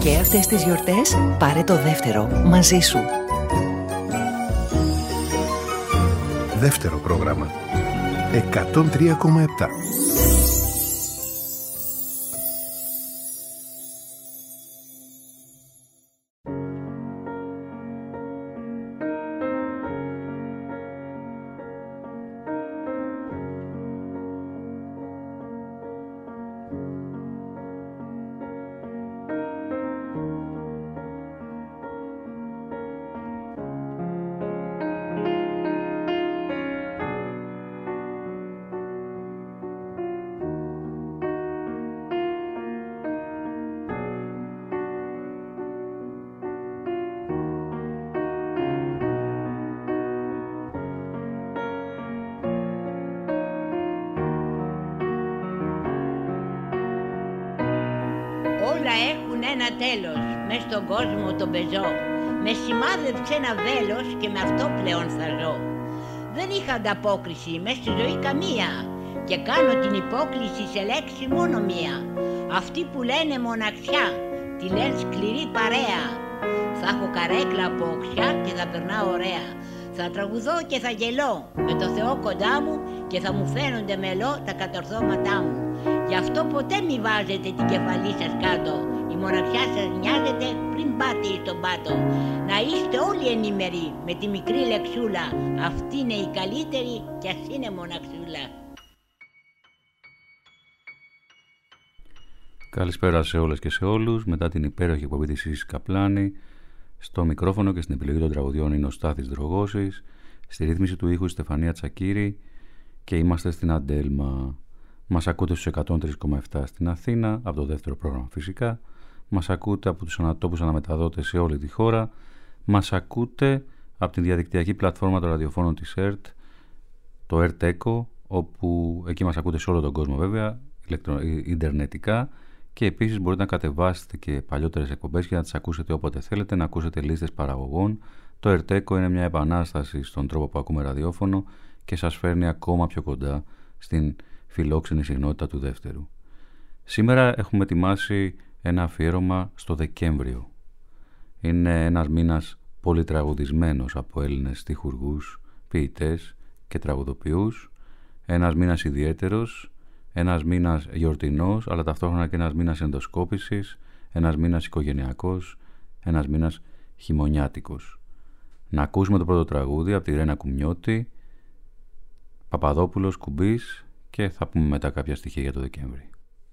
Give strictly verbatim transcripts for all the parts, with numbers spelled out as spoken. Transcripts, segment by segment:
Και αυτές τις γιορτές πάρε το δεύτερο μαζί σου. Δεύτερο πρόγραμμα εκατόν τρία κόμμα επτά. Όλα έχουν ένα τέλος, μες στον κόσμο τον πεζό. Με σημάδεψε ένα βέλος και με αυτό πλέον θα ζω. Δεν είχα ανταπόκριση μες στη ζωή καμία και κάνω την υπόκληση σε λέξη μόνο μία. Αυτοί που λένε μοναξιά, τη λένε σκληρή παρέα. Θα έχω καρέκλα από οξιά και θα περνάω ωραία. Θα τραγουδώ και θα γελώ με το Θεό κοντά μου και θα μου φαίνονται μελό τα κατορθώματά μου. Γι' αυτό ποτέ μη βάζετε την κεφαλή σας κάτω. Η μοναξιά σας νοιάζεται πριν πάτε στον πάτο. Να είστε όλοι ενήμεροι με τη μικρή λεξούλα. Αυτή είναι η καλύτερη κι ας είναι μοναξούλα. Καλησπέρα σε όλες και σε όλους. Μετά την υπέροχη εκπομπή της Ίσης Καπλάνη, στο μικρόφωνο και στην επιλογή των τραγουδιών είναι ο Στάθης Δρογώσης, στη ρύθμιση του ήχου η Στεφανία Τσακύρη και είμαστε στην Αντέλμα. Μας ακούτε στους εκατόν τρία κόμμα επτά στην Αθήνα, από το δεύτερο πρόγραμμα φυσικά. Μας ακούτε από τους ανατόπους αναμεταδότες σε όλη τη χώρα. Μας ακούτε από την διαδικτυακή πλατφόρμα των ραδιοφώνων της ΕΡΤ, το ΕΡΤ Echo, όπου εκεί μας ακούτε σε όλο τον κόσμο βέβαια, ηλεκτρο... ιντερνετικά. Και επίσης μπορείτε να κατεβάσετε και παλιότερες εκπομπές για να τις ακούσετε όποτε θέλετε, να ακούσετε λίστες παραγωγών. Το ΕΡΤ Echo είναι μια επανάσταση στον τρόπο που ακούμε ραδιόφωνο και σας φέρνει ακόμα πιο κοντά στην φιλόξενη συχνότητα του δεύτερου. Σήμερα έχουμε ετοιμάσει ένα αφιέρωμα στο Δεκέμβριο. Είναι ένας μήνας πολύ τραγουδισμένος από Έλληνες στιχουργούς, ποιητές και τραγουδοποιούς. Ένας μήνας ιδιαίτερος, ένας μήνας γιορτινός, αλλά ταυτόχρονα και ένας μήνας ενδοσκόπησης, ένας μήνας οικογενειακός, ένας μήνας χειμωνιάτικος. Να ακούσουμε το πρώτο τραγούδι από τη Ρένα Κουμιώτη, Παπαδόπουλος, Κουμπής, και θα πούμε μετά κάποια στοιχεία για το Δεκέμβρη.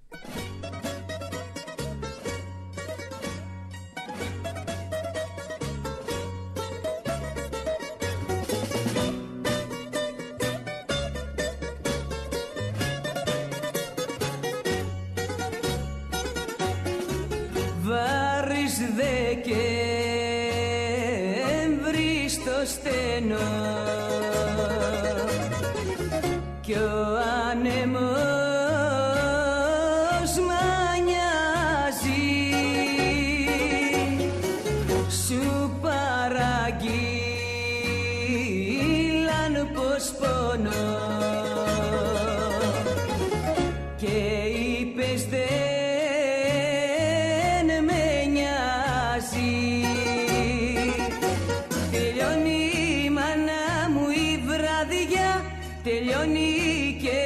Βάρης Δεκέμβρη στο στενό κι ο άνεμος μανιάζει, σου παραγγείλαν πως πονώ και είπες δεν με νοιάζει. Τελειώνει η μάνα μου η βραδιά, τελειώνει και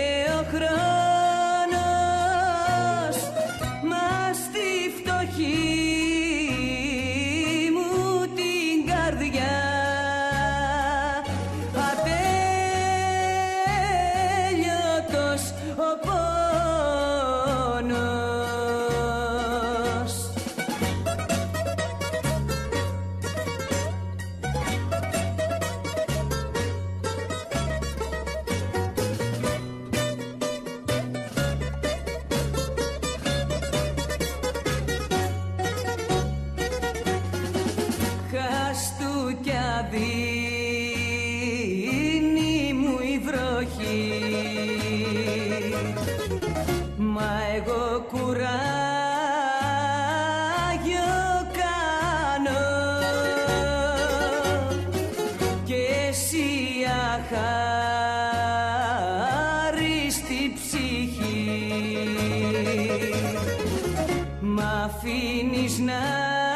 αφήνεις να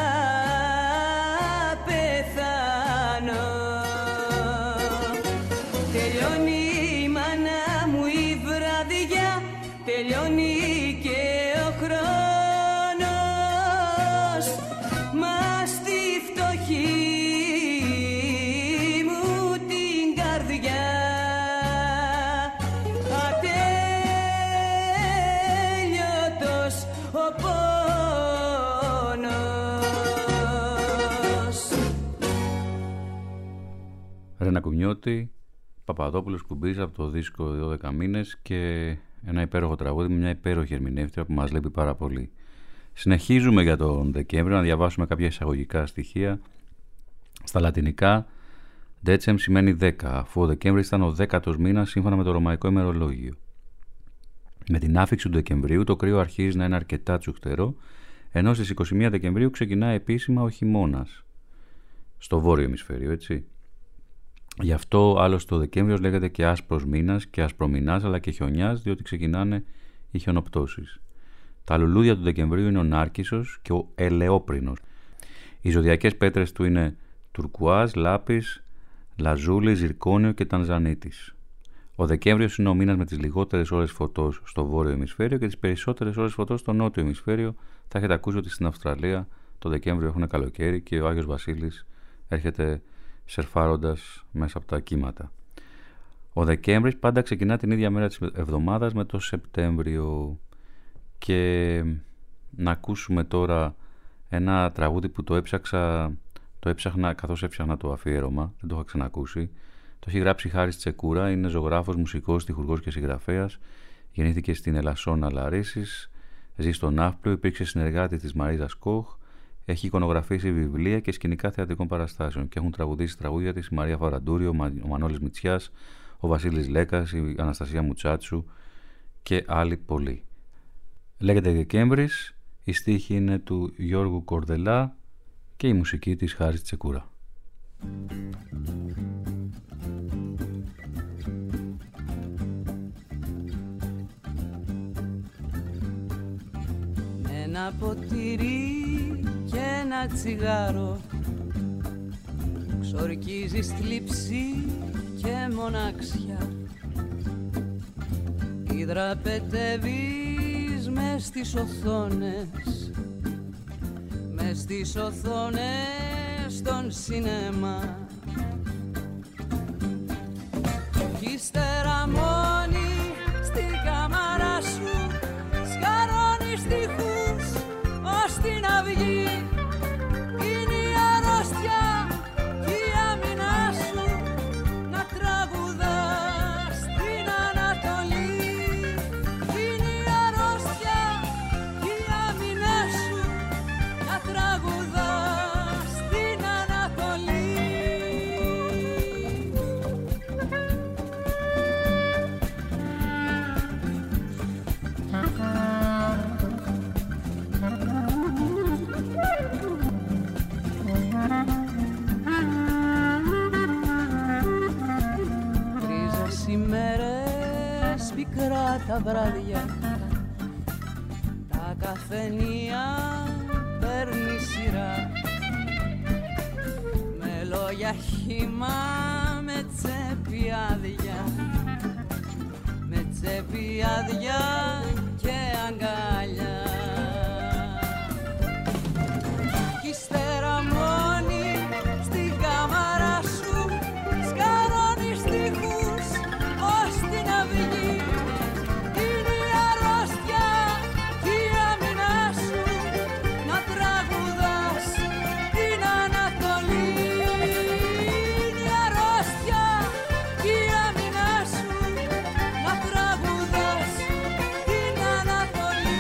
πεθάνω. Τελειώνει η μάνα μου η βραδιά, τελειώνει και ο χρόνος, μα στη φτωχή μου την καρδιά ατέλειωτος ο πόνος. Ρένα Κουνιώτη, Παπαδόπουλος Κουμπής από το δίσκο δώδεκα μήνες και ένα υπέροχο τραγούδι με μια υπέροχη ερμηνεύτρια που μας λείπει πάρα πολύ. Συνεχίζουμε για τον Δεκέμβριο να διαβάσουμε κάποια εισαγωγικά στοιχεία. Στα λατινικά, Decem σημαίνει δέκα, αφού ο Δεκέμβρης ήταν ο δέκατος μήνας σύμφωνα με το ρωμαϊκό ημερολόγιο. Με την άφιξη του Δεκεμβρίου το κρύο αρχίζει να είναι αρκετά τσουχτερό, ενώ στις είκοσι μία Δεκεμβρίου ξεκινάει επίσημα ο χειμώνας. Στο βόρειο ημισφαίριο, έτσι. Γι' αυτό άλλωστε το Δεκέμβριος λέγεται και άσπρος μήνας και ασπρομηνάς, αλλά και χιονιάς, διότι ξεκινάνε οι χιονοπτώσεις. Τα λουλούδια του Δεκεμβρίου είναι ο Νάρκισσος και ο Ελαιόπρινος. Οι ζωδιακές πέτρες του είναι τουρκουάζ, λάπης, λαζούλη, ζυρκόνιο και τανζανίτης. Ο Δεκέμβριος είναι ο μήνας με τις λιγότερες ώρες φωτός στο βόρειο ημισφαίριο και τις περισσότερες ώρες φωτός στο νότιο ημισφαίριο. Θα έχετε ακούσει ότι στην Αυστραλία το Δεκέμβριο έχουν καλοκαίρι και ο Άγιος Βασίλης έρχεται σερφάροντας μέσα από τα κύματα. Ο Δεκέμβρης πάντα ξεκινά την ίδια μέρα της εβδομάδας με το Σεπτέμβριο. Και να ακούσουμε τώρα ένα τραγούδι που το έψαξα, το έψαχνα καθώς έψαχνα το αφιέρωμα, δεν το είχα ξανακούσει. Το έχει γράψει Χάρης Τσεκούρα, είναι ζωγράφος, μουσικός, στιχουργός και συγγραφέας. Γεννήθηκε στην Ελασσόνα Λαρίσης, ζει στο Ναύπλιο, υπήρξε συνεργάτη της Μαρίζας Κοχ, έχει εικονογραφήσει βιβλία και σκηνικά θεατρικών παραστάσεων και έχουν τραγουδήσει τραγούδια της η Μαρία Φαραντούριο, ο Μανώλης Μητσιάς, ο Βασίλης Λέκας, η Αναστασία Μουτσάτσου και άλλοι πολλοί. Λέγεται Δεκέμβρης, η στίχη είναι του Γιώργου Κορδελά και η μουσική της Χάρης Τσεκούρα. Ένα ποτήρι και ένα τσιγάρο ξορκίζεις θλίψη και μοναξιά. Υδραπετεύεις μες στις οθόνες, μες στις οθόνες των σινεμά. Κι ύστερα μόνη στην κάμαρα σου σκαρώνεις τείχους ως την αυγή. Είναι η αρρώστια κι η άμυνά σου να τραγουδάς στην Ανατολή. Είναι η αρρώστια κι η άμυνά σου να τραγουδάς στην Ανατολή. Τρίζες ημέρες, πικρά τα βράδια, τα καφενεία παίρνει σειρά. Με λόγια χύμα, με τσέπη άδεια, με τσέπη άδεια και αγκάλια. Κι ύστερα μόνη στην κάμαρα σου σκαρώνεις τείχους ως την αυγή. Είναι η αρρώστια κι η άμυνά σου να τραγουδάς την Ανατολή. Είναι η αρρώστια κι η άμυνά σου να τραγουδάς την Ανατολή.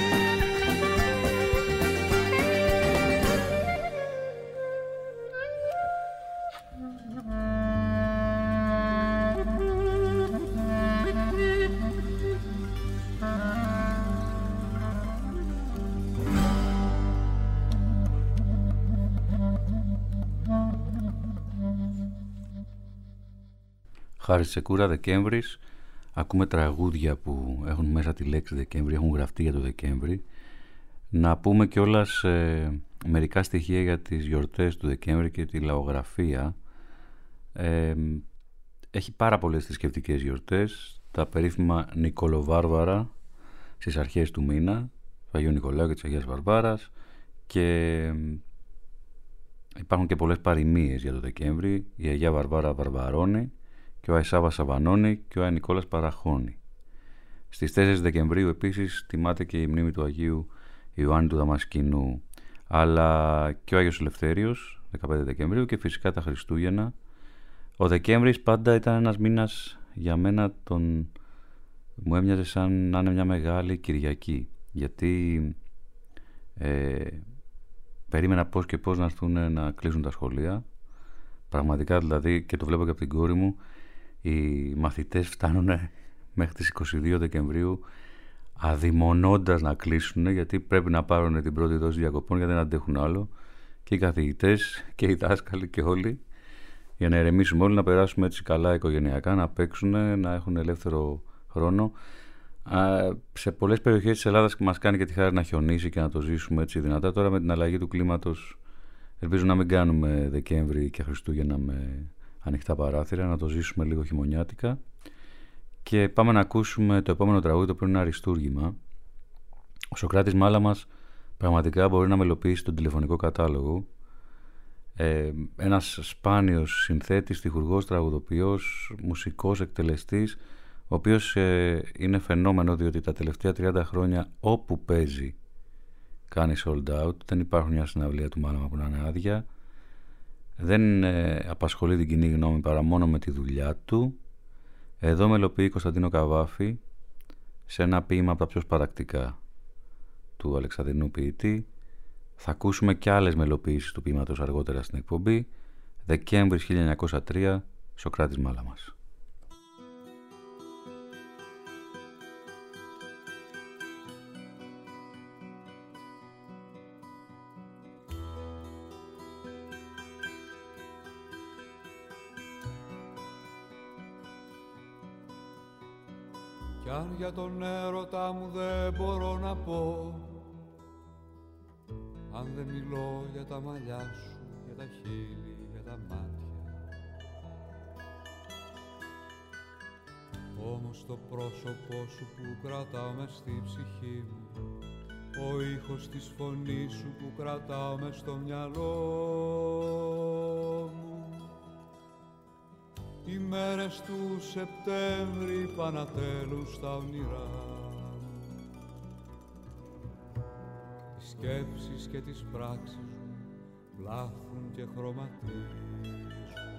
Χάρης Τσεκούρα, Δεκέμβρης. Ακούμε τραγούδια που έχουν μέσα τη λέξη Δεκέμβρη, έχουν γραφτεί για το Δεκέμβρη. Να πούμε κιόλας ε, μερικά στοιχεία για τις γιορτές του Δεκέμβρη και τη λαογραφία. Ε, έχει πάρα πολλές θρησκευτικές γιορτές. Τα περίφημα Νικολοβάρβαρα στις αρχές του μήνα, του Αγίου Νικολάου και της Αγίας Βαρβάρας, και υπάρχουν και πολλές παροιμίες για το Δεκέμβρη. Η Αγία Βαρβάρα Βαρβαρώνει και ο Αϊσάβας Σαβανώνει και ο Άι Νικόλας Παραχώνει. Στις τέσσερις Δεκεμβρίου επίσης τιμάται και η μνήμη του Αγίου Ιωάννη του Δαμασκηνού, αλλά και ο Άγιος Ελευθέριος δεκαπέντε Δεκεμβρίου και φυσικά τα Χριστούγεννα. Ο Δεκέμβρης πάντα ήταν ένας μήνας για μένα, τον... μου έμοιαζε σαν να είναι μια μεγάλη Κυριακή, γιατί ε, περίμενα πώς και πώς να έρθουν να κλείσουν τα σχολεία. Πραγματικά δηλαδή, και το βλέπω και από την κόρη μου, οι μαθητές φτάνουν μέχρι τις είκοσι δύο Δεκεμβρίου αδειμονώντας να κλείσουν, γιατί πρέπει να πάρουν την πρώτη δόση διακοπών, γιατί δεν αντέχουν άλλο, και οι καθηγητές και οι δάσκαλοι και όλοι, για να ηρεμήσουμε όλοι, να περάσουμε έτσι καλά οικογενειακά, να παίξουν, να έχουν ελεύθερο χρόνο. Α, σε πολλές περιοχές της Ελλάδας μας κάνει και τη χάρη να χιονίσει και να το ζήσουμε έτσι δυνατά. Τώρα με την αλλαγή του κλίματος ελπίζω να μην κάνουμε Δεκέμβρη και Χριστούγεννα με ανοιχτά παράθυρα, να το ζήσουμε λίγο χειμωνιάτικα. Και πάμε να ακούσουμε το επόμενο τραγούδι, το οποίο είναι ένα αριστούργημα. Ο Σωκράτης Μάλαμας πραγματικά μπορεί να μελοποιήσει τον τηλεφωνικό κατάλογο. Ε, ένας σπάνιος συνθέτης, τυχουργός, τραγουδοποιός, μουσικός, εκτελεστής, ο οποίος ε, είναι φαινόμενο, διότι τα τελευταία τριάντα χρόνια όπου παίζει κάνει sold out. Δεν υπάρχουν μια συναυλία του Μάλαμα που να είναι άδεια. Δεν ε, απασχολεί την κοινή γνώμη παρά μόνο με τη δουλειά του. Εδώ μελοποιεί Κωνσταντίνο Καβάφη σε ένα ποίημα από τα πιο σπαρακτικά του Αλεξανδρινού ποιητή. Θα ακούσουμε και άλλες μελοποιήσεις του ποίηματος αργότερα στην εκπομπή. Δεκέμβρης χίλια εννιακόσια τρία, Σωκράτης Μάλαμας. Κι αν για τον έρωτα μου δεν μπορώ να πω, αν δεν μιλώ για τα μαλλιά σου, για τα χείλη, για τα μάτια, όμως το πρόσωπό σου που κρατάω μες στη ψυχή μου, ο ήχος της φωνής σου που κρατάω μες στο μυαλό μου, οι μέρες του Σεπτέμβρη πανατέλουν στα όνειρά μου, τις σκέψεις και τις πράξεις μου βλάφουν και χρωματίζουν.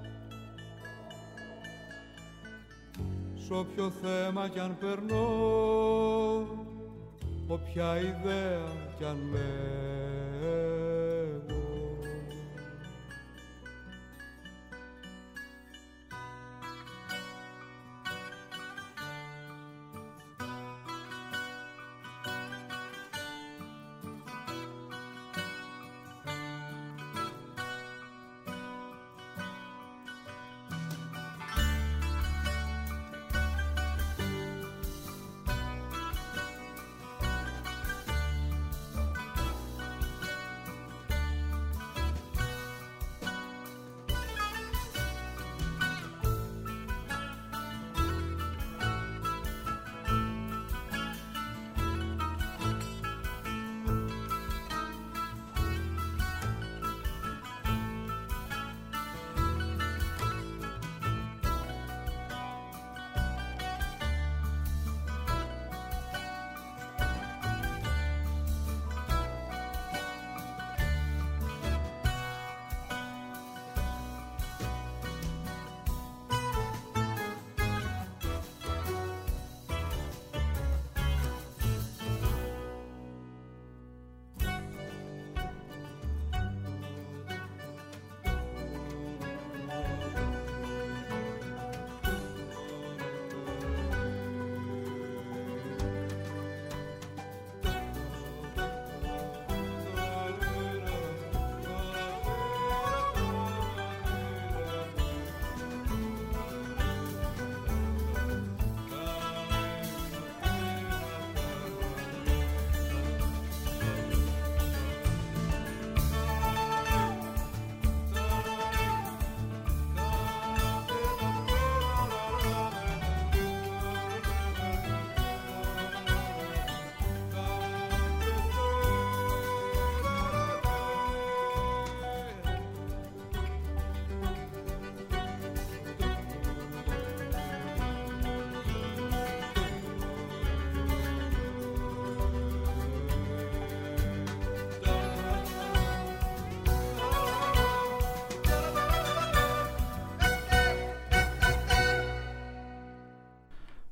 Σ' όποιο θέμα κι αν περνώ, όποια ιδέα κι αν λέγω,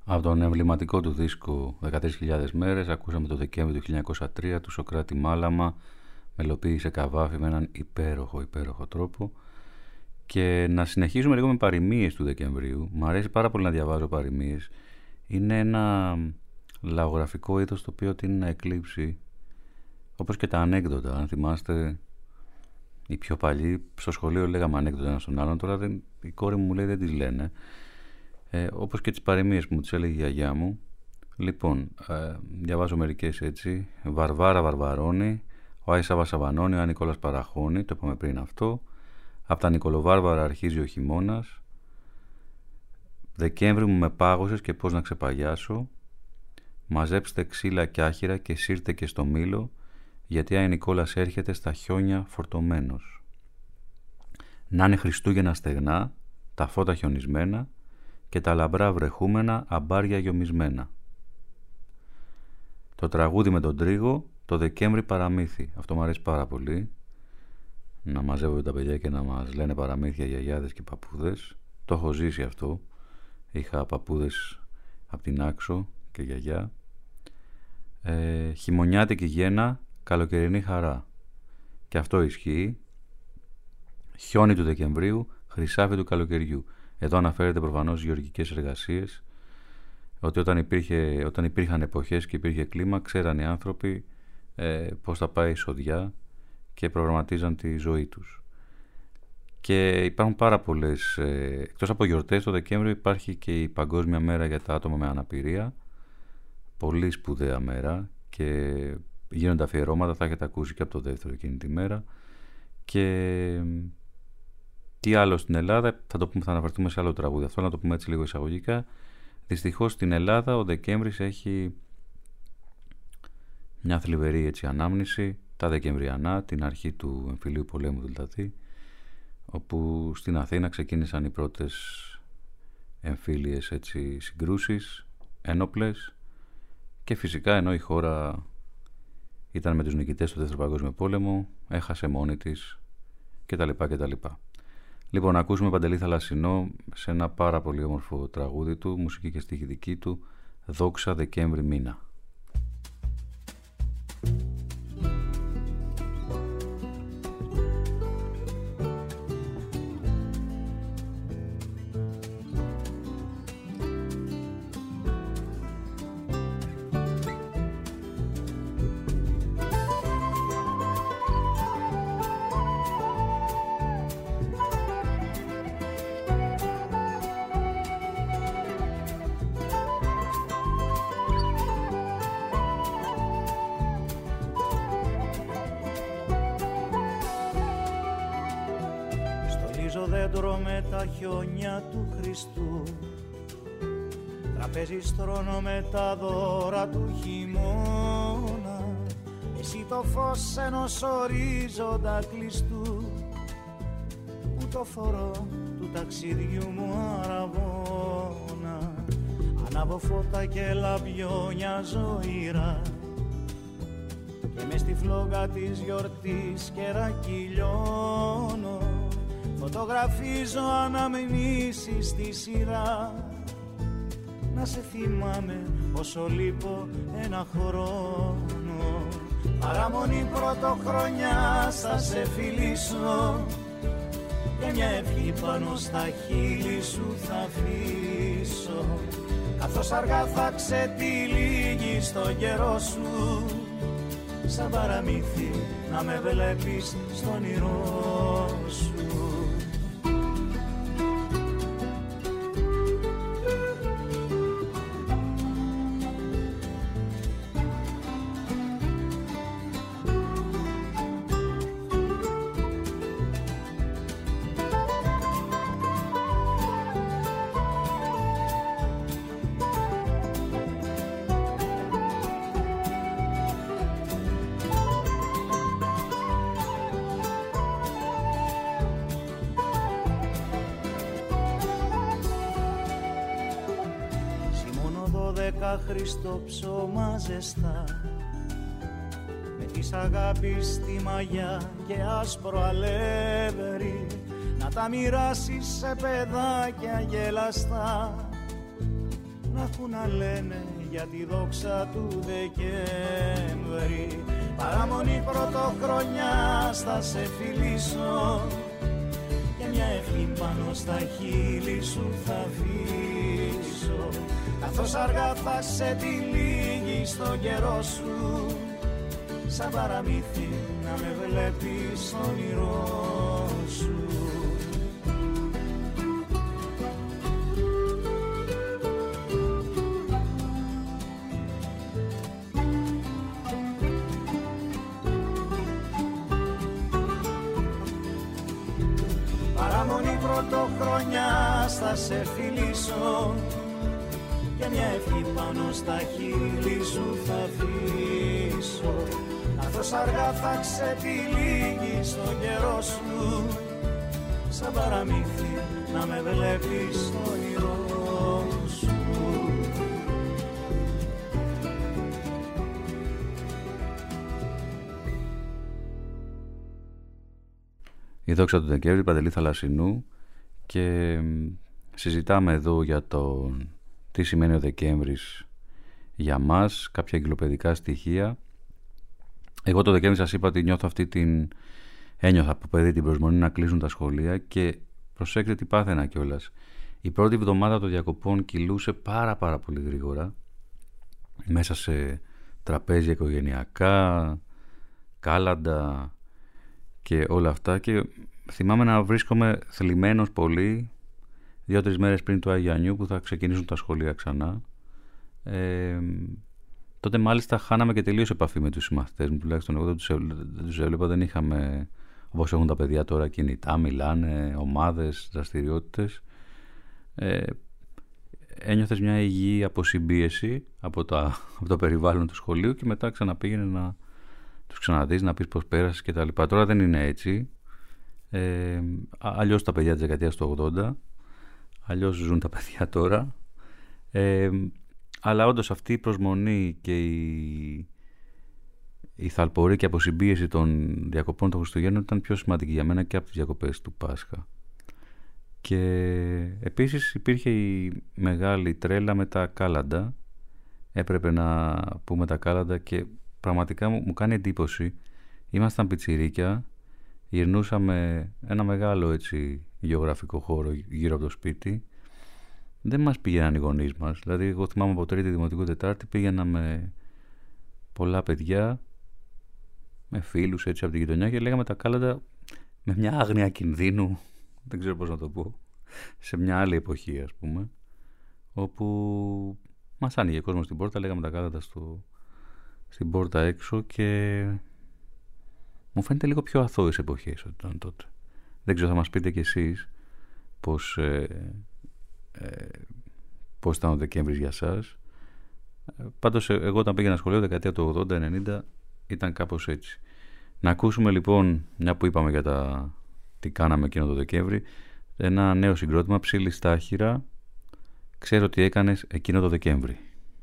Από τον εμβληματικό του δίσκο δεκατρείς χιλιάδες μέρες ακούσαμε το Δεκέμβρη του χίλια εννιακόσια τρία του Σωκράτη Μάλαμα, μελοποίησε Καβάφη με έναν υπέροχο υπέροχο τρόπο. Και να συνεχίσουμε λίγο με παροιμίες του Δεκεμβρίου. Μου αρέσει πάρα πολύ να διαβάζω παροιμίες. Είναι ένα λαογραφικό είδος το οποίο τείνει να εκλείψει, όπως και τα ανέκδοτα. Αν θυμάστε, οι πιο παλιοί στο σχολείο λέγαμε ανέκδοτα ένα στον άλλον, τώρα δεν, η κόρη μου λέει δεν τις λένε. Ε, όπως και τις παροιμίες που μου τις έλεγε η γιαγιά μου. Λοιπόν, ε, διαβάζω μερικές έτσι. Βαρβάρα Βαρβαρώνει, ο Άης Σάβα Σαβανώνει, ο Νικόλας Παραχώνει, το είπαμε πριν αυτό. Από τα Νικολοβάρβαρα αρχίζει ο χειμώνας. Δεκέμβρη μου με πάγωσες και πώς να ξεπαγιάσω. Μαζέψτε ξύλα και άχυρα και σύρτε και στο μήλο, γιατί Άι Νικόλας έρχεται στα χιόνια φορτωμένος. Να είναι Χριστούγεννα στεγνά, τα φώτα χιονισμένα και τα λαμπρά βρεχούμενα αμπάρια γιομισμένα. Το τραγούδι με τον τρίγο, το Δεκέμβρη παραμύθι. Αυτό μου αρέσει πάρα πολύ. Να μαζεύω τα παιδιά και να μας λένε παραμύθια γιαγιάδες και παππούδες. Το έχω ζήσει αυτό. Είχα παππούδες από την Άξο και γιαγιά. Ε, χειμωνιάτικη γέννα, καλοκαιρινή χαρά. Και αυτό ισχύει. Χιόνι του Δεκεμβρίου, χρυσάφι του καλοκαιριού. Εδώ αναφέρεται προφανώς γεωργικές εργασίες. Ότι όταν, υπήρχε, όταν υπήρχαν εποχές και υπήρχε κλίμα, ξέραν οι άνθρωποι ε, πώς θα πάει η σοδιά και προγραμματίζαν τη ζωή τους. Και υπάρχουν πάρα πολλές, ε, εκτός από γιορτές, το Δεκέμβριο υπάρχει και η Παγκόσμια Μέρα για τα άτομα με αναπηρία. Πολύ σπουδαία μέρα και γίνονται αφιερώματα, θα έχετε ακούσει και από το δεύτερο εκείνη τη μέρα. Και τι άλλο στην Ελλάδα, θα το πούμε, θα αναφερθούμε σε άλλο τραγούδι. Αυτό να το πούμε έτσι λίγο εισαγωγικά. Δυστυχώς στην Ελλάδα ο Δεκέμβρης έχει μια θλιβερή έτσι ανάμνηση, τα Δεκεμβριανά, την αρχή του εμφυλίου πολέμου δηλαδή, όπου στην Αθήνα ξεκίνησαν οι πρώτες εμφύλιες έτσι συγκρούσεις ένοπλες και φυσικά ενώ η χώρα ήταν με τους νικητές του Δεύτερου Παγκόσμιου Πόλεμου, έχασε μόνη της κτλ. κτλ. Λοιπόν, να ακούσουμε Παντελή Θαλασσινό σε ένα πάρα πολύ όμορφο τραγούδι του, μουσική και στίχη δική του, Δόξα Δεκέμβρη μήνα. Δέντρο με τα χιόνια του Χριστού, τραπέζι στρώνω με τα δώρα του χειμώνα. Εσύ το φως ενός ορίζοντα κλειστού, που το φορώ του ταξιδιού μου αραβώνα. Ανάβω φώτα και λαμπιόνια ζωήρα και μες στη φλόγα της γιορτής κερακυλιώνω. Φωτογραφίζω αναμνήσεις στη σειρά, να σε θυμάμαι όσο λείπω ένα χρόνο. Παραμονή πρωτοχρονιά θα σε φιλήσω και μια ευχή πάνω στα χείλη σου θα αφήσω, καθώς αργά θα ξετυλίγει στον καιρό σου, σαν παραμύθι να με βλέπεις στον όνειρό σου. Χριστό ψώμα ζεστά, με της αγάπης στη μαγιά και άσπρο αλεύρι, να τα μοιράσεις σε παιδάκια γελαστά, να έχουν να λένε για τη δόξα του Δεκέμβρη. Παραμονή πρωτοχρονιά θα σε φιλήσω και μια ευχή πάνω στα χείλη σου θα αφήσω, καθώς αργά θα σε τυλίγει στον καιρό σου, σαν παραμύθι να με βλέπεις στο όνειρό σου. Παραμονή πρωτοχρονιά θα σε φιλήσω και μια ευχή πάνω στα χείλη σου θα αφήσω, καθώς αργά θα ξετυλίγει στον καιρό σου, σαν παραμύθι να με βλέπεις στο όνειρό σου. Η δόξα του Δεκέμβρη, Παντελή Θαλασσινού, και συζητάμε εδώ για το τι σημαίνει ο Δεκέμβρης για μας, κάποια εγκυκλοπαιδικά στοιχεία. Εγώ το Δεκέμβρη σας είπα ότι νιώθω αυτή την... ένιωθα από παιδί την προσμονή να κλείσουν τα σχολεία και προσέξτε τι πάθαινα κιόλας. Η πρώτη εβδομάδα των διακοπών κυλούσε πάρα πάρα πολύ γρήγορα μέσα σε τραπέζια οικογενειακά, κάλαντα και όλα αυτά, και θυμάμαι να βρίσκομαι θλιμμένος πολύ δύο-τρεις μέρες πριν του Αγιανιού που θα ξεκινήσουν τα σχολεία ξανά. Ε, τότε μάλιστα χάναμε και τελείως επαφή με τους συμμαθητές μου, τουλάχιστον εγώ δεν τους, δεν τους έβλεπα, δεν είχαμε όπως έχουν τα παιδιά τώρα κινητά, μιλάνε, ομάδες, δραστηριότητες. Ε, ένιωθες μια υγιή αποσυμπίεση από, τα, από το περιβάλλον του σχολείου και μετά ξαναπήγαινε να τους ξαναδείς, να πεις πώς πέρασες και τα λοιπά. Τώρα δεν είναι έτσι. Ε, αλλιώς τα παιδιά της δεκαετίας του ογδόντα, αλλιώς ζουν τα παιδιά τώρα. Ε, αλλά όντως αυτή η προσμονή και η, η θαλπορή και αποσυμπίεση των διακοπών των Χριστουγέννων ήταν πιο σημαντική για μένα και από τις διακοπές του Πάσχα. Και επίσης υπήρχε η μεγάλη τρέλα με τα κάλαντα. Έπρεπε να πούμε τα κάλαντα και πραγματικά μου, μου κάνει εντύπωση. Ήμασταν πιτσιρίκια, γυρνούσαμε ένα μεγάλο έτσι γεωγραφικό χώρο γύρω από το σπίτι. Δεν μας πήγαιναν οι γονείς μας. Δηλαδή εγώ θυμάμαι από τρίτη δημοτικού τετάρτη πήγαιναμε πολλά παιδιά με φίλους έτσι από την γειτονιά και λέγαμε τα κάλαντα με μια άγνοια κινδύνου, δεν ξέρω πώς να το πω, σε μια άλλη εποχή ας πούμε, όπου μας άνοιγε κόσμο στην πόρτα, λέγαμε τα κάλαντα στο, στην πόρτα έξω και μου φαίνεται λίγο πιο αθώες εποχές ότι ήταν τότε. Δεν ξέρω, θα μας πείτε κι εσείς πώς, ε, ε, πώς ήταν ο Δεκέμβρης για σας. Ε, πάντως εγώ όταν πήγαινα σχολείο δεκαετία του ογδόντα ενενήντα ήταν κάπως έτσι. Να ακούσουμε λοιπόν, μια που είπαμε για τα τι κάναμε εκείνο το Δεκέμβρη, ένα νέο συγκρότημα, Ψήλη Στάχυρα, ξέρω τι έκανες εκείνο το Δεκέμβρη.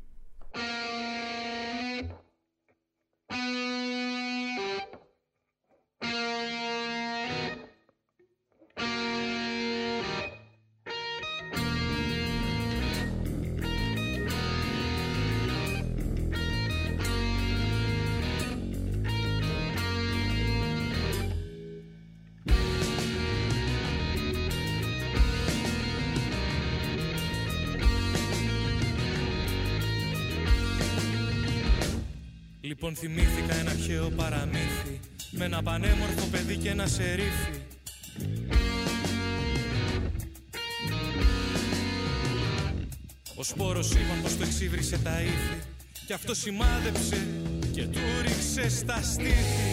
Λοιπόν θυμήθηκα ένα αρχαίο παραμύθι με ένα πανέμορφο παιδί και ένα σερίφι. Ο σπόρος είπαν πως το εξύβρισε τα ήθη κι αυτό σημάδεψε και του ρίξε στα στήθη.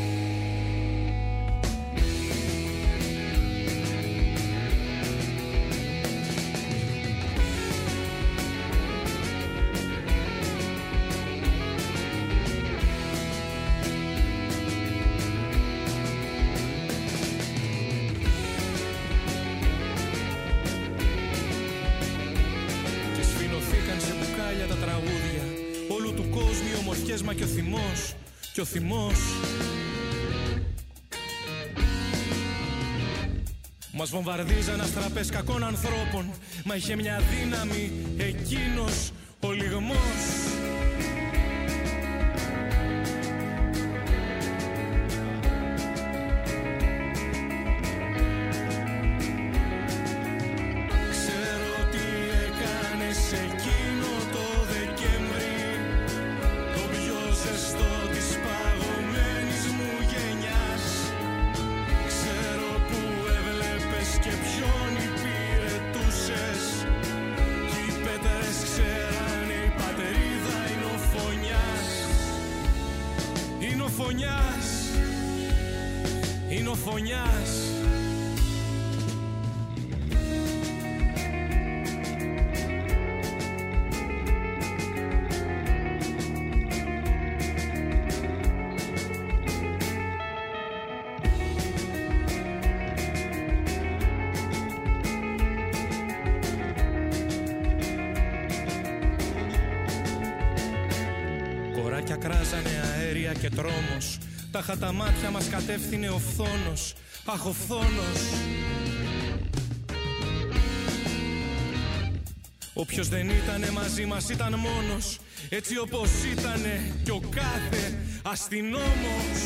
Και ο θυμός, και ο θυμός Μας βομβαρδίζαν αστραπές κακών ανθρώπων, μα είχε μια δύναμη εκείνος ο λυγμός. Ξέρω τι έκανες εκείνο το Δεκέμβρη, το πιο ζεστό της παγωμένης μου γενιάς. Ξέρω που έβλεπες και ποιον υπηρετούσες, κι οι πέτρες ξέρανε η πατρίδα είναι ο φωνιάς. Είναι ο φωνιάς, είναι ο φωνιάς. Κοράκια κράζανε αέρια και τρόμος, τάχα τα μάτια μας κατεύθυνε ο φθόνος. Αχ, ο φθόνος. Όποιος δεν ήτανε μαζί μας ήταν μόνος, έτσι όπως ήτανε κι ο κάθε αστυνόμος.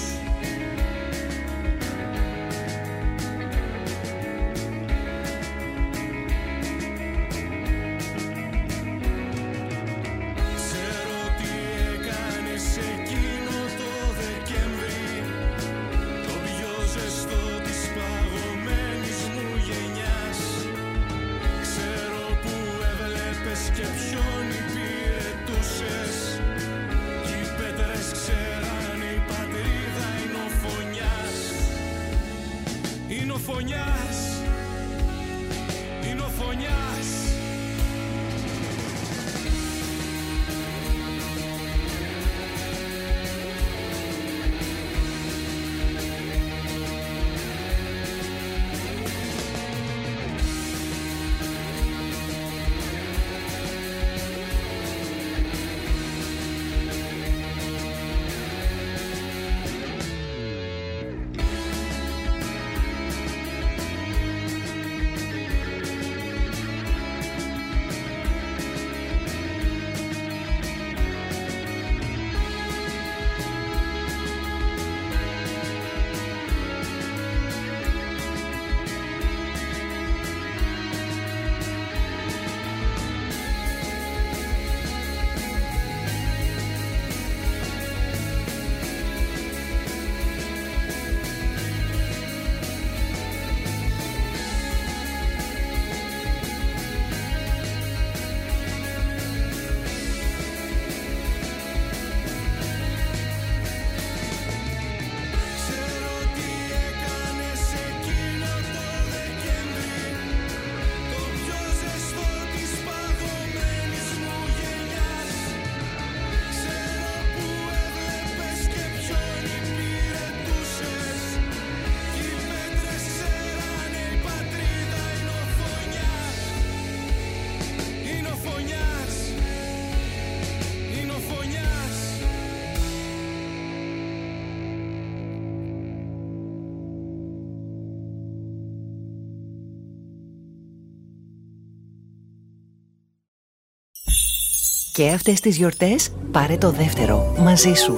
Είναι ο φωνιάς, είναι ο φωνιάς. Και αυτές τις γιορτές πάρε το δεύτερο μαζί σου.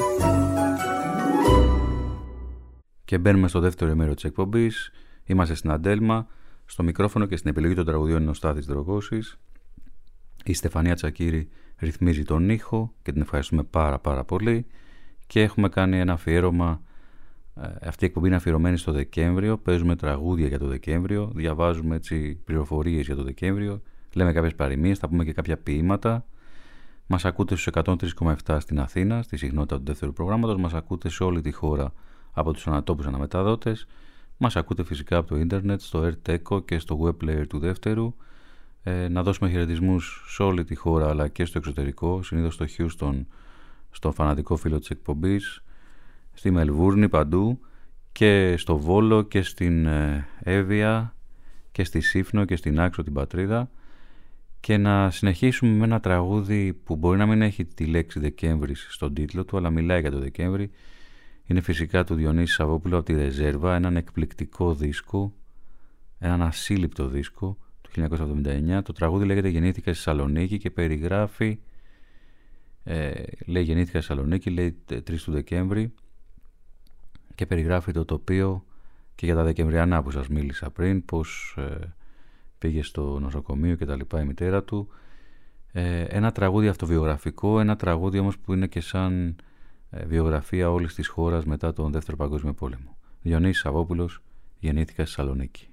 Και μπαίνουμε στο δεύτερο μέρο της εκπομπής. Είμαστε στην Αντέλμα, στο μικρόφωνο και στην επιλογή των τραγουδιών είναι ο Στάθης Δρογώσης. Η Στεφανία Τσακίρη ρυθμίζει τον ήχο και την ευχαριστούμε πάρα πάρα πολύ. Και έχουμε κάνει ένα αφιέρωμα. Αυτή η εκπομπή είναι αφιερωμένη στο Δεκέμβριο. Παίζουμε τραγούδια για το Δεκέμβριο. Διαβάζουμε έτσι πληροφορίες για το Δεκέμβριο. Λέμε κάποιες παροιμίες, θα πούμε και κάποια ποίηματα. Μας ακούτε στους εκατόν τρία κόμμα επτά στην Αθήνα, στη συχνότητα του δεύτερου προγράμματος. Μας ακούτε σε όλη τη χώρα από τους ανατόπους αναμεταδότες. Μας ακούτε φυσικά από το ίντερνετ, στο AirTeco και στο web player του δεύτερου. Ε, να δώσουμε χαιρετισμούς σε όλη τη χώρα αλλά και στο εξωτερικό, συνήθως στο Houston, στον φανατικό φίλο της εκπομπής, στη Μελβούρνη παντού και στο Βόλο και στην Εύβοια και στη Σύφνο και στην Άξο την πατρίδα. Και να συνεχίσουμε με ένα τραγούδι που μπορεί να μην έχει τη λέξη Δεκέμβρης στον τίτλο του, αλλά μιλάει για το Δεκέμβρη. Είναι φυσικά του Διονύση Σαββόπουλου από τη Ρεζέρβα, έναν εκπληκτικό δίσκο έναν ασύλληπτο δίσκο του χίλια εννιακόσια εβδομήντα εννιά. Το τραγούδι λέγεται «Γεννήθηκα στη Θεσσαλονίκη» και περιγράφει, ε, λέει «Γεννήθηκα στη Θεσσαλονίκη», λέει τρεις του Δεκέμβρη, και περιγράφει το τοπίο και για τα Δεκεμβριανά που σας μίλησα πριν, πως ε, πήγε στο νοσοκομείο και τα λοιπά η μητέρα του. Ε, ένα τραγούδι αυτοβιογραφικό, ένα τραγούδι όμως που είναι και σαν ε, βιογραφία όλης της χώρας μετά τον Δεύτερο Παγκόσμιο Πόλεμο. Διονύσης Σαββόπουλος, «Γεννήθηκα στη Θεσσαλονίκη».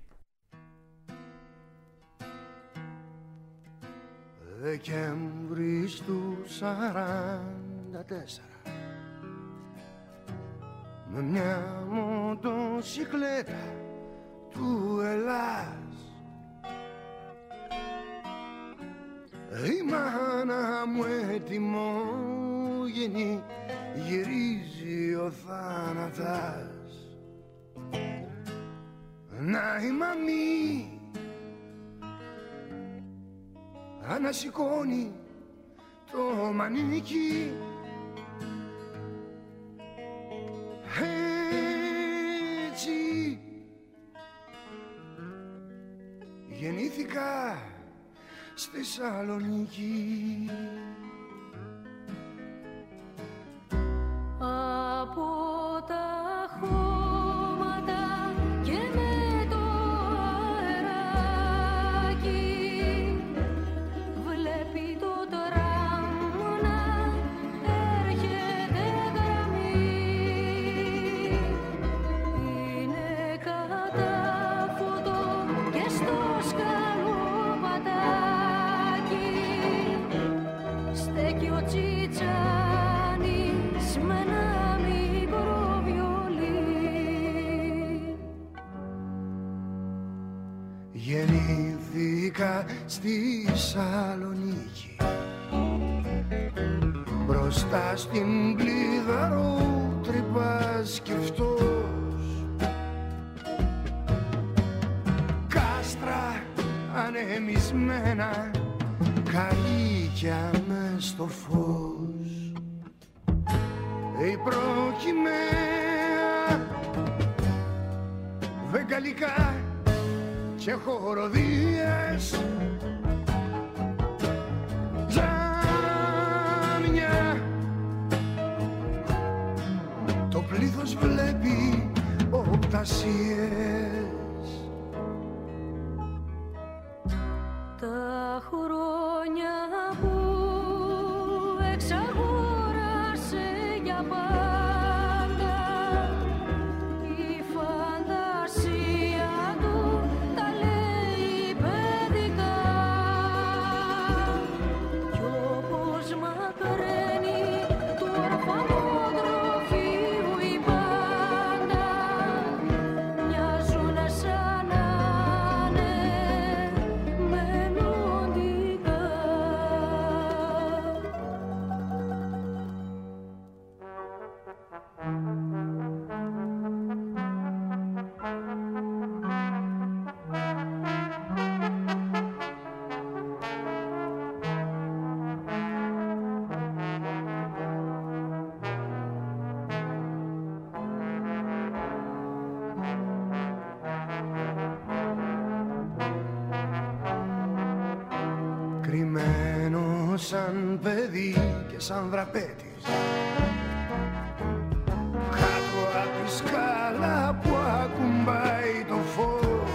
Δεκέμβρης του σαράντα τέσσερα, με μια μοτοσικλέτα του Ελλάς, η μάνα μου ετοιμόγενη γυρίζει ο θάνατας. Να η μαμή ανασηκώνει το μανίκι, έτσι γεννήθηκα στη Θεσσαλονίκη. Από τα χώματα και με το αεράκι βλέπει το τραμ να έρχεται γραμμή. Είναι κατάφωτο και στο σκαλοπατάκι στέκει ο Τσιτσάνης με ένα μικρό βιολί. Γεννήθηκα στη Θεσσαλονίκη, μπροστά στην Κλειδαρό τρυπάς σκεφτός, κάστρα ανεμισμένα, καλύκια μες στο φως. Η προκυμαία βεγγαλικά και χοροδίες, τζάμια, το πλήθος βλέπει οπτασίες. Τα χρόνια που εξαγόρασε για πάντα, η φαντασία του τα λέει παιδικά. Κι όπως μακραίνει του ορφανοτροφείου οι πάντα, μοιάζουν σαν να είναι μελλοντικά. Κρυμμένο σαν παιδί και σαν δραπέτης, κάτω απ' τη σκάλα που ακουμπάει το φως,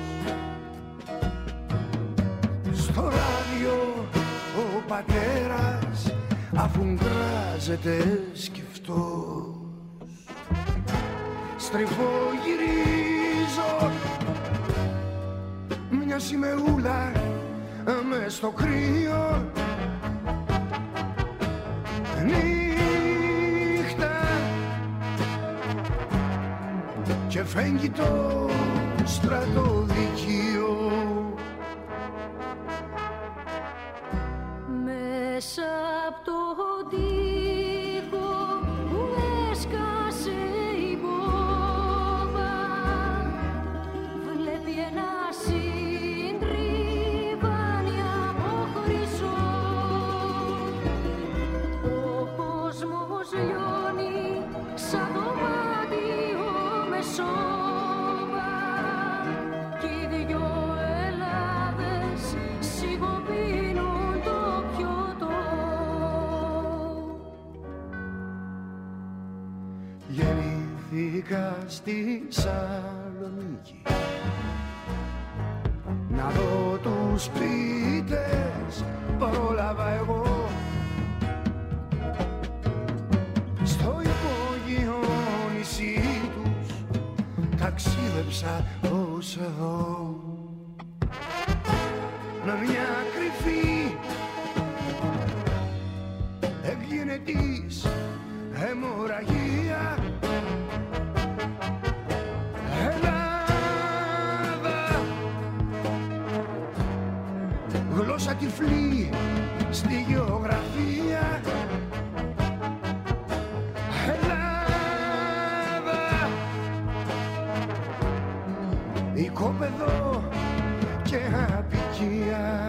στο ράδιο ο πατέρας αφουγκράζεται σκυφτός. Στριφογυρίζω μια σημεούλα μες στο κρύο, νύχτα και φέγγει το στρατοδικείο. Μέσα απ' το τοίχο που έσκασε η μπόμπα βλέπει ένα συντριβάνι από χρυσό. Ο κόσμος λιώνει σαν δωμάτιο με σόβα κι οι πήγα στη Σαλονίκη να δω τους ποιητές, πρόλαβα εγώ στο υπόγειο νησί τους ταξίδεψα ως εδώ με μια κρυφή ευγενετής αιμορραγία. Ελλάδα, γλώσσα τυφλή στη γεωγραφία. Ελλάδα, οικόπεδο και απικία.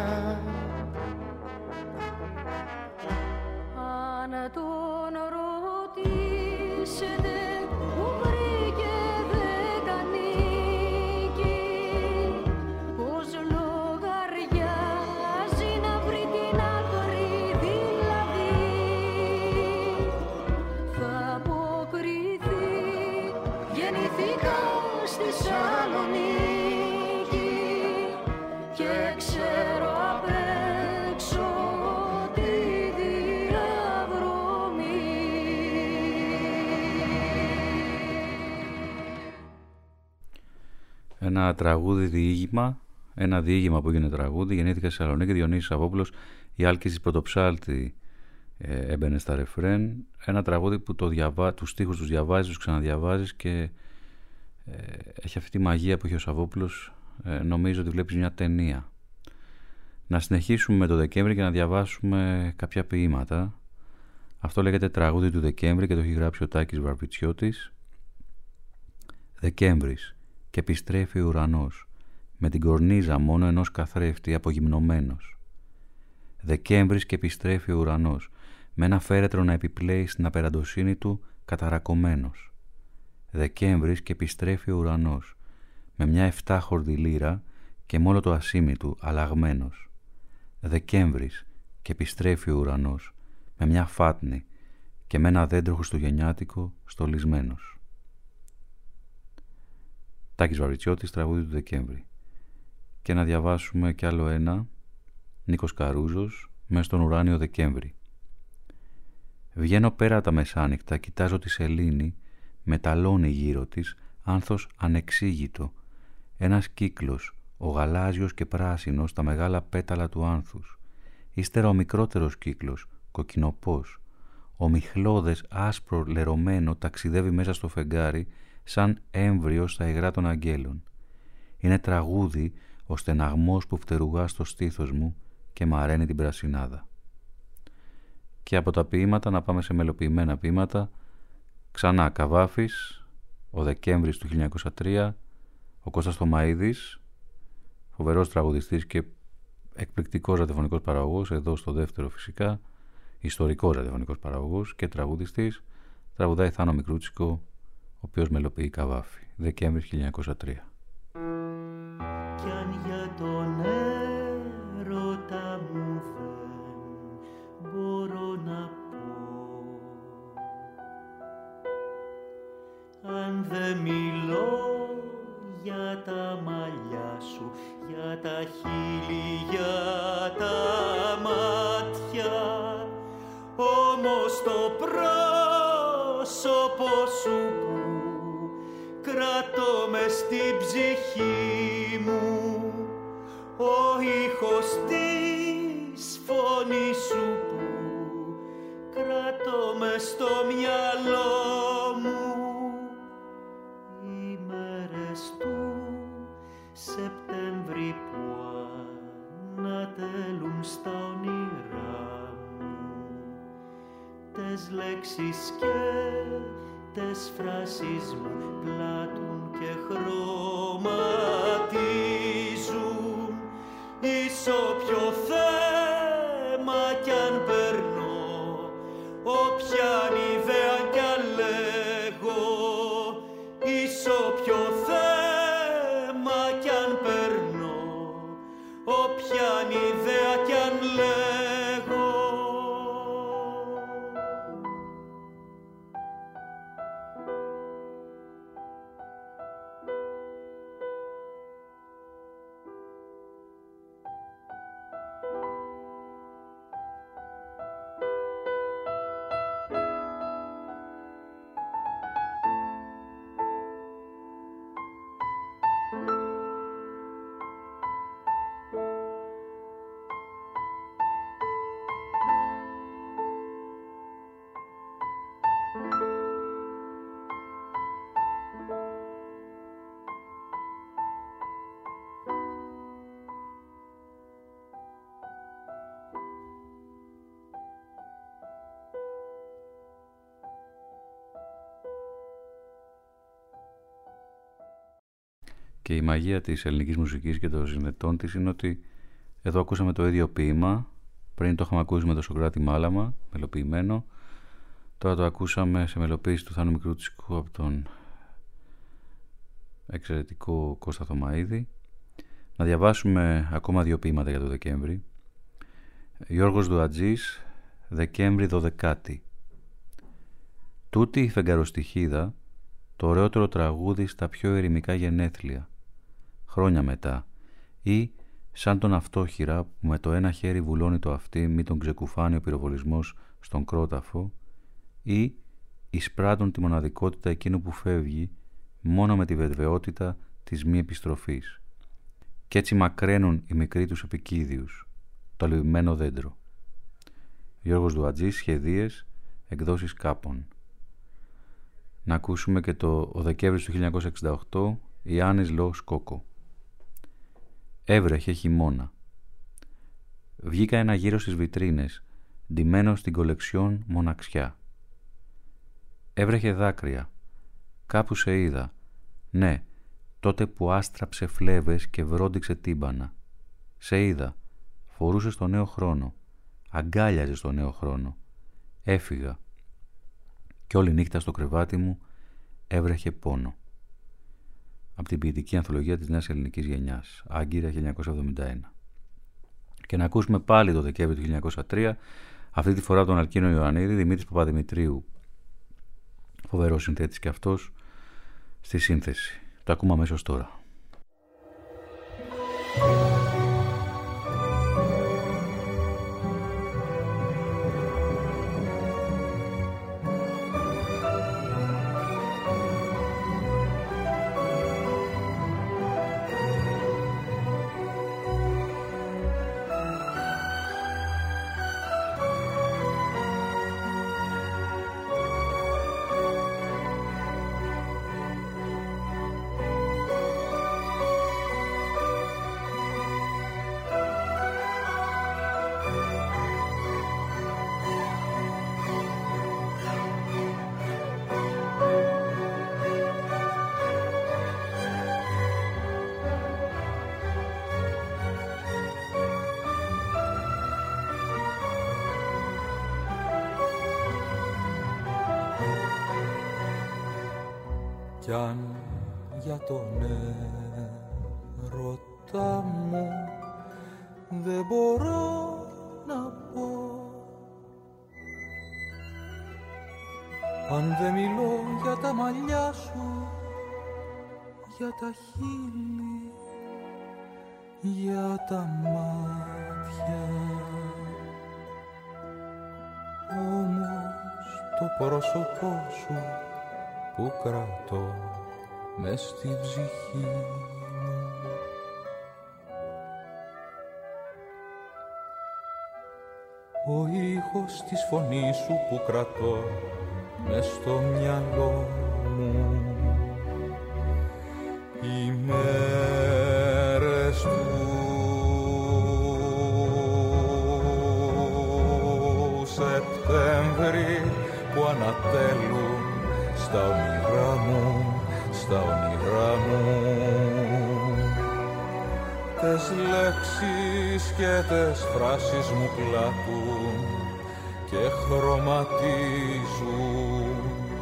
Αν τον ρωτήσετε που βρήκε δεκανίκη, πως λογαριάζει να βρει την άκρη δηλαδή, θα αποκριθεί γεννηθήκα στη Σαλονίκη και ξέρω απ' έξω τη διαδρομή. Ένα τραγούδι διήγημα, ένα διήγημα που έγινε τραγούδι. Γεννήθηκα στη Σαλονίκη, Διονύσης Σαββόπουλος. Η Άλκης της Πρωτοψάλτη ε, έμπαινε στα ρεφρέν. Ένα τραγούδι που το διαβά, τους στίχους τους διαβάζεις, τους ξαναδιαβάζεις και ε, έχει αυτή τη μαγεία που έχει ο Σαββόπουλος. Ε, νομίζω ότι βλέπεις μια ταινία. Να συνεχίσουμε με το Δεκέμβρη και να διαβάσουμε κάποια ποίηματα. Αυτό λέγεται τραγούδι του Δεκέμβρη και το έχει γράψει ο Τάκης Βαρβιτσιώτης. Δεκέμβρης και επιστρέφει ο ουρανός με την κορνίζα μόνο ενός καθρέφτη απογυμνωμένος. Δεκέμβρης και επιστρέφει ο ουρανός με ένα φέρετρο να επιπλέει στην απεραντοσύνη του καταρακωμένος. Δεκέμβρης και επιστρέφει ο ουρανός με μια εφτάχορδη λύρα και με όλο το ασίμι του αλλαγμένος. Δεκέμβρης και επιστρέφει ο ουρανός με μια φάτνη και με ένα δέντρο χριστουγεννιάτικο στολισμένος. Τάκης Βαρβιτσιώτης, τραγούδι του Δεκέμβρη. Και να διαβάσουμε κι άλλο ένα, Νίκος Καρούζος, μες στον ουράνιο Δεκέμβρη. Βγαίνω πέρα τα μεσάνυχτα, κοιτάζω τη σελήνη, μεταλώνει γύρω της, άνθος ανεξήγητο. Ένας κύκλος, ο γαλάζιος και πράσινος, τα μεγάλα πέταλα του άνθους. Ύστερα ο μικρότερος κύκλος, κοκκινοπός. Ο μιχλώδες άσπρο λερωμένο ταξιδεύει μέσα στο φεγγάρι, σαν έμβριο στα υγρά των αγγέλων. Είναι τραγούδι ο στεναγμός που φτερουγά στο στήθος μου και μαραίνει την πρασινάδα. Και από τα ποίηματα να πάμε σε μελοποιημένα ποίηματα. Ξανά Καβάφης, ο Δεκέμβρης του χίλια εννιακόσια τρία, ο Κώστας Θωμαίδης, φοβερός τραγουδιστής και εκπληκτικός ραδιοφωνικός παραγωγός, εδώ στο δεύτερο φυσικά, ιστορικός ραδιοφωνικός παραγωγός και τραγουδιστής, τραγουδάει Θάνο Μικρούτσικο, ο οποίος μελοποιεί Καβάφη, Δεκέμβρης χίλια εννιακόσια τρία. Κι αν για τον έρωτα μου δεν μπορώ να πω, αν δεν μιλώ για τα μαλλιά σου, για τα χείλη, για τα μάτια, όμως το πρόσωπο σου που κρατώ μες στην ψυχή μου, ο ήχος της φωνής σου που κρατώ μες στο μυαλό μου, οι μέρες του Σεπτέμβρη που ανατέλουν στα όνειρά μου, τες λέξεις και τες φράσεις μου πλάττουν και χρωματίζουν, εις όποιο θέμα κι αν περνώ, όποιαν ιδέα κι αν λέγω, εις όποιο θέμα κι αν περνώ, όποιαν ιδέα κι αν λέγω. Και η μαγεία της ελληνικής μουσικής και των συνδετών της είναι ότι εδώ ακούσαμε το ίδιο ποίημα. Πριν το είχαμε ακούσει με το Σοκράτη Μάλαμα, μελοποιημένο. Τώρα το ακούσαμε σε μελοποίηση του Θάνου Μικρούτσικου από τον εξαιρετικό Κώστα Θωμαΐδη. Να διαβάσουμε ακόμα δύο ποίηματα για το Δεκέμβρη. Γιώργος Δουατζής, Δεκέμβρη δωδεκάτη. Τούτη η φεγγαροστιχίδα, το ωραιότερο τραγούδι στα πιο ερημικά γενέθλια. Χρόνια μετά. Ή σαν τον αυτόχειρα που με το ένα χέρι βουλώνει το αυτί μη τον ξεκουφάνει ο πυροβολισμός στον κρόταφο, ή εισπράττουν τη μοναδικότητα εκείνου που φεύγει μόνο με τη βεβαιότητα της μη επιστροφής. Κι έτσι μακραίνουν οι μικροί τους επικίδιους, το λυπημένο δέντρο. Γιώργος Δουατζής, Σχεδίες, εκδόσεις Κάπων. Να ακούσουμε και το «Ο Δεκέμβρης του χίλια εννιακόσια εξήντα οκτώ», Ιάννης Λος Κόκο. Έβρεχε χειμώνα. Βγήκα ένα γύρο στις βιτρίνες, ντυμένο στην κολεξιόν μοναξιά. Έβρεχε δάκρυα. Κάπου σε είδα. Ναι, τότε που άστραψε φλέβες και βρόντιξε τύμπανα. Σε είδα. Φορούσες το νέο χρόνο. Αγκάλιαζες το νέο χρόνο. Έφυγα. Κι όλη νύχτα στο κρεβάτι μου έβρεχε πόνο. Από την ποιητική ανθολογία της Νέας Ελληνικής Γενιάς, Άγκυρα χίλια εννιακόσια εβδομήντα ένα. Και να ακούσουμε πάλι το Δεκέμβρη του χίλια εννιακόσια τρία, αυτή τη φορά από τον Αλκίνο Ιωαννίδη, Δημήτρης Παπαδημητρίου, φοβερός συνθέτης και αυτός, στη σύνθεση. Το ακούμε αμέσως τώρα. Κι αν για τον έρωτα μου δεν μπορώ να πω, αν δεν μιλώ για τα μαλλιά σου, για τα χείλη, για τα μάτια, όμως το πρόσωπό σου που κρατώ μες στη ψυχή μου, ο ήχος της φωνής σου που κρατώ μες στο μυαλό μου, οι μέρες του Σεπτέμβρη που ανατέλουν στα όνειρά μου, στα όνειρά μου, τες λέξεις και τες φράσεις μου κλατούν και χρωματίζουν,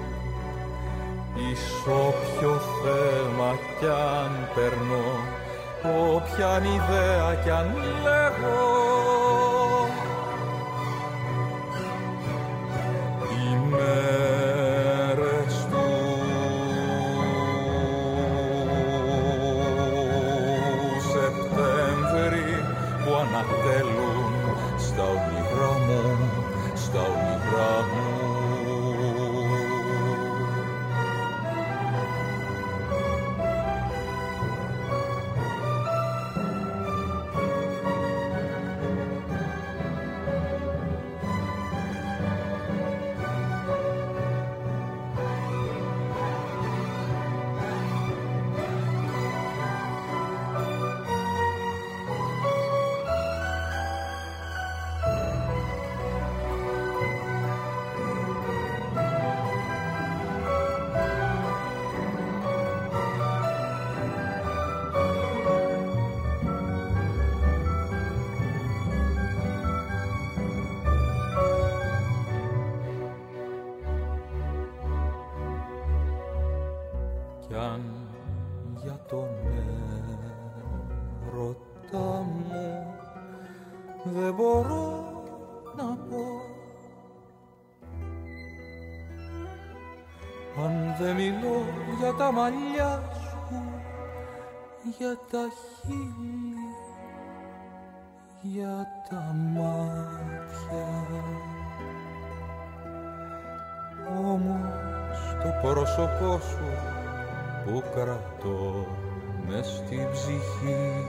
εις όποιο θέμα κι αν περνώ, όποιαν ιδέα κι αν λέγω, ανατέλουν στα όνειρά μου, στα όνειρά μου. δεν μπορώ να πω. Αν δεν μιλώ για τα μαλλιά σου, για τα χείλη, για τα μάτια, όμως το πρόσωπό σου που κρατώ μες στην ψυχή,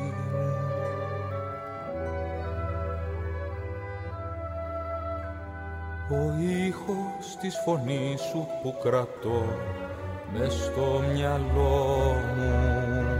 ο ήχος της φωνής σου που κρατώ μες στο μυαλό μου,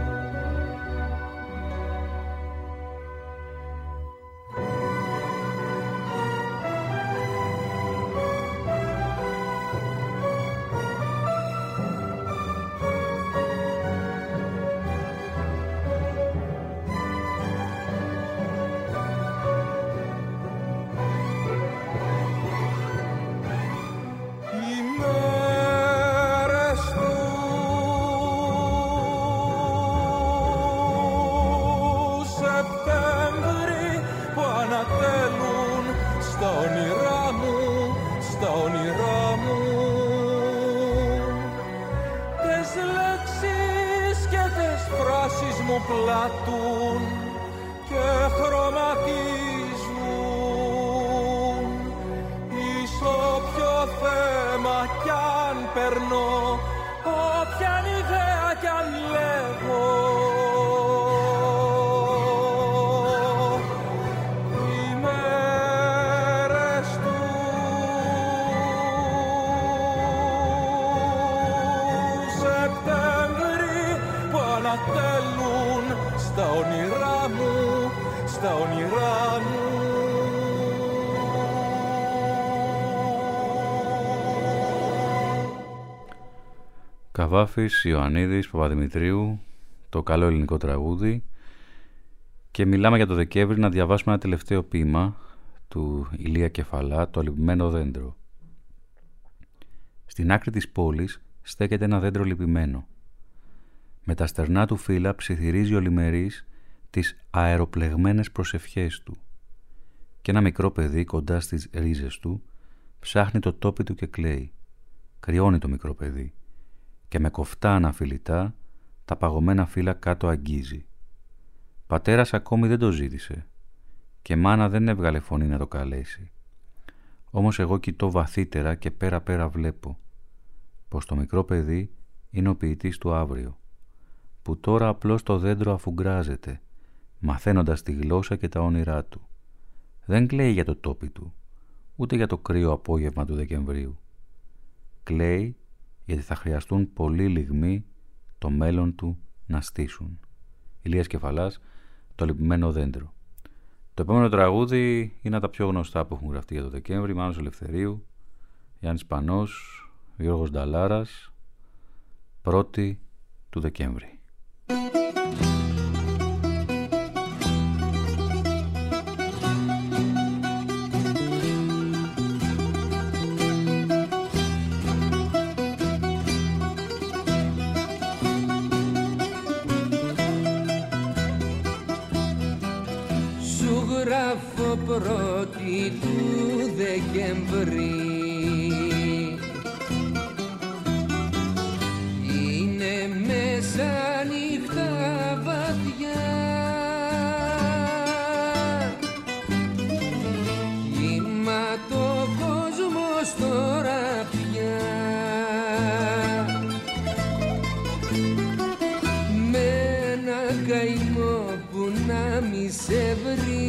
Καβάφης, Ιωαννίδης, Παπαδημητρίου, το καλό ελληνικό τραγούδι. Και μιλάμε για το Δεκέμβρη, να διαβάσουμε ένα τελευταίο ποίημα του Ηλία Κεφαλά, το λυπημένο δέντρο. Στην άκρη της πόλης στέκεται ένα δέντρο λυπημένο. Με τα στερνά του φύλλα ψιθυρίζει ολημερής τις αεροπλεγμένες προσευχές του. Και ένα μικρό παιδί κοντά στις ρίζες του ψάχνει το τόπι του και κλαίει. Κρυώνει το μικρό παιδί και με κοφτά αναφιλητά τα παγωμένα φύλλα κάτω αγγίζει. Πατέρας ακόμη δεν το ζήτησε και μάνα δεν έβγαλε φωνή να το καλέσει. Όμως εγώ κοιτώ βαθύτερα και πέρα πέρα βλέπω πως το μικρό παιδί είναι ο ποιητής του αύριο, που τώρα απλώς το δέντρο αφουγκράζεται, μαθαίνοντας τη γλώσσα και τα όνειρά του. Δεν κλαίει για το τόπι του, ούτε για το κρύο απόγευμα του Δεκεμβρίου. Κλαίει γιατί θα χρειαστούν πολύ λιγμοί το μέλλον του να στήσουν. Ηλίας Κεφαλάς, το λυπημένο δέντρο. Το επόμενο τραγούδι είναι τα πιο γνωστά που έχουν γραφτεί για το Δεκέμβρη. Μάνος Ελευθερίου, Γιάννης Πανός, Γιώργος Νταλάρας, πρώτη του Δεκέμβρη. Πρώτη του Δεκεμβρή είναι μέσα νύχτα βαθιά, κύμα το κόσμος τώρα πια, με ένα καημό που να μη σε βρει.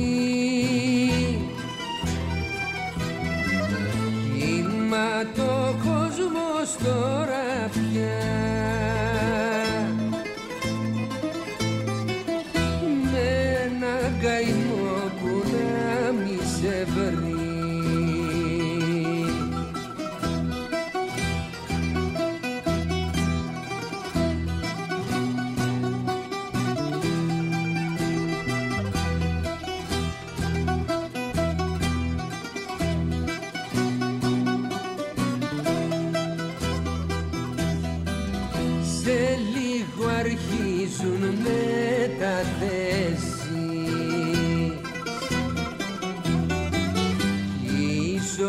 Μα το κόσμος τώρα πια, με ένα καημό που να μη σε βρει.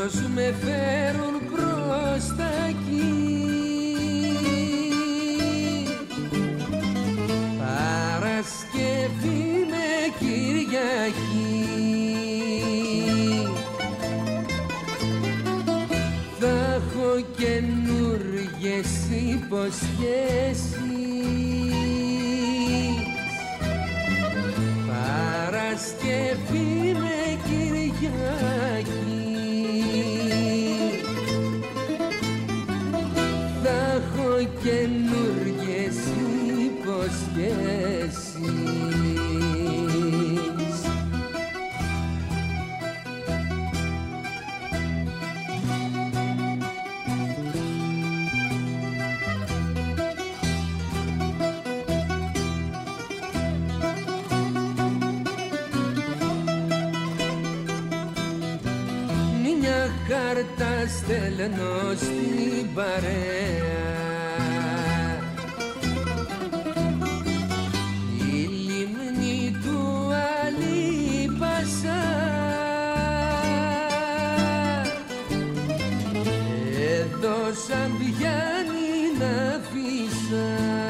πως με φέρουν προς τα εκεί. Παρασκευή με Κυριακή θα έχω καινούργιες υποσχέσεις. Παρασκευή με Κυριακή θα έχω καινούργιες υποσχέσεις. Κάρτα στέλνω στην παρέα, η λιμνή του Αλίπασα. Εδώ σαν πιάνει να αφήσα,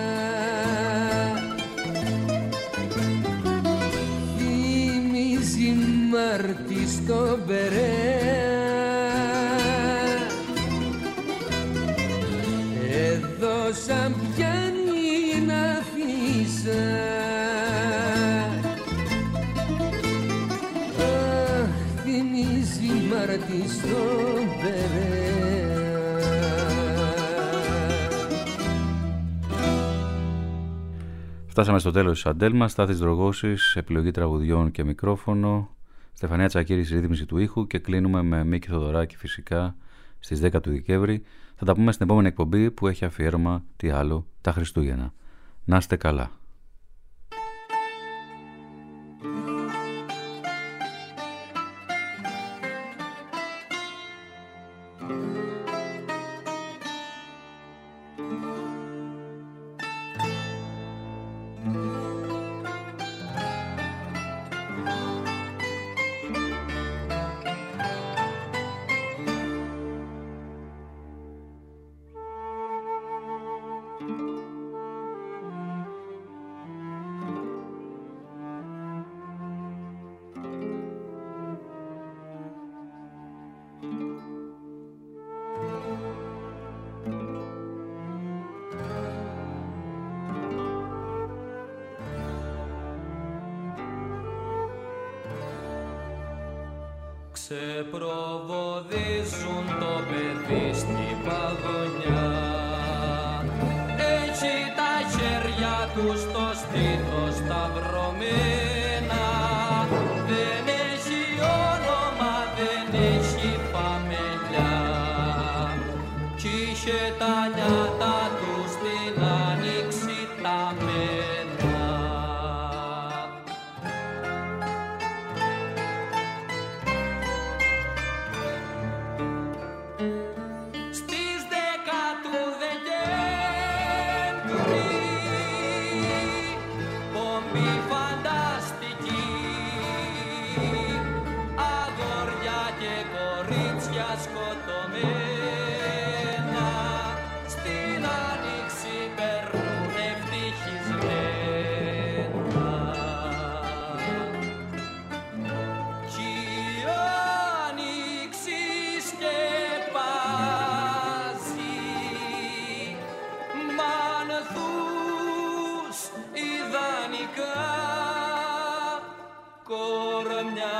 θυμίζει Μάρτι στον Περέα. Σαν πιάνει να αφήσα, αχ, θυμίζει Μάρτι στον Περέα. Φτάσαμε στο τέλος της Αντέλμα. Στάθης Δρογώσης, επιλογή τραγουδιών και μικρόφωνο. Στεφανία Τσακίρη, ρύθμιση του ήχου. Και κλείνουμε με Μίκη Θοδωράκη φυσικά στις δέκα του Δεκέμβρη. Θα τα πούμε στην επόμενη εκπομπή που έχει αφιέρωμα, τι άλλο, τα Χριστούγεννα. Να είστε καλά. Ξεπροβοδίζουν το παιδί στην παγωνιά, έτσι τα χέρια τους στο στήθος σταυρωμένα. Δεν έχει όνομα, δεν έχει φαμελιά, κι είχε τα νιάτα του στην άνοιξη τα μένα. σκοτωμένα στην άνοιξη περνούν ευτυχισμένα. Κι η άνοιξη σκεπάζει μ' ανθούς ιδανικά κορμιά.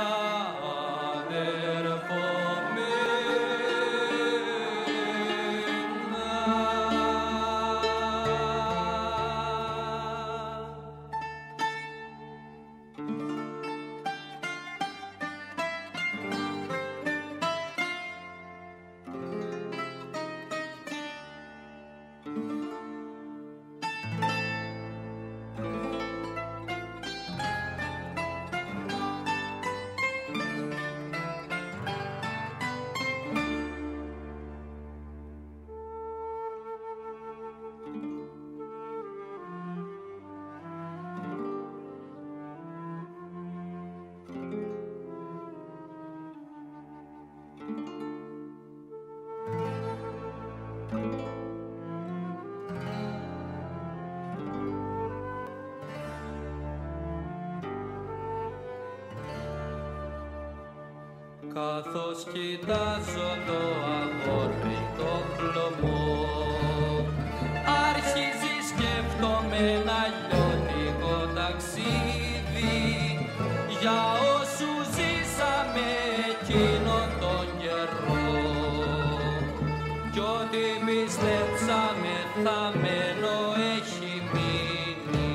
καθώς κοιτάζω το αγόρι το χλωμό. Αρχίζει σκέφτομαι ένα λιώτικο ταξίδι για όσους ζήσαμε εκείνον τον καιρό κι ό,τι πιστέψαμε θαμένο έχει μείνει.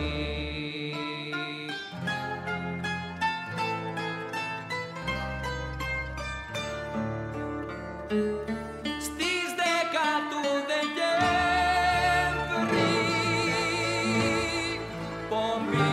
Στις δέκα του Δεκέμβρη πομπή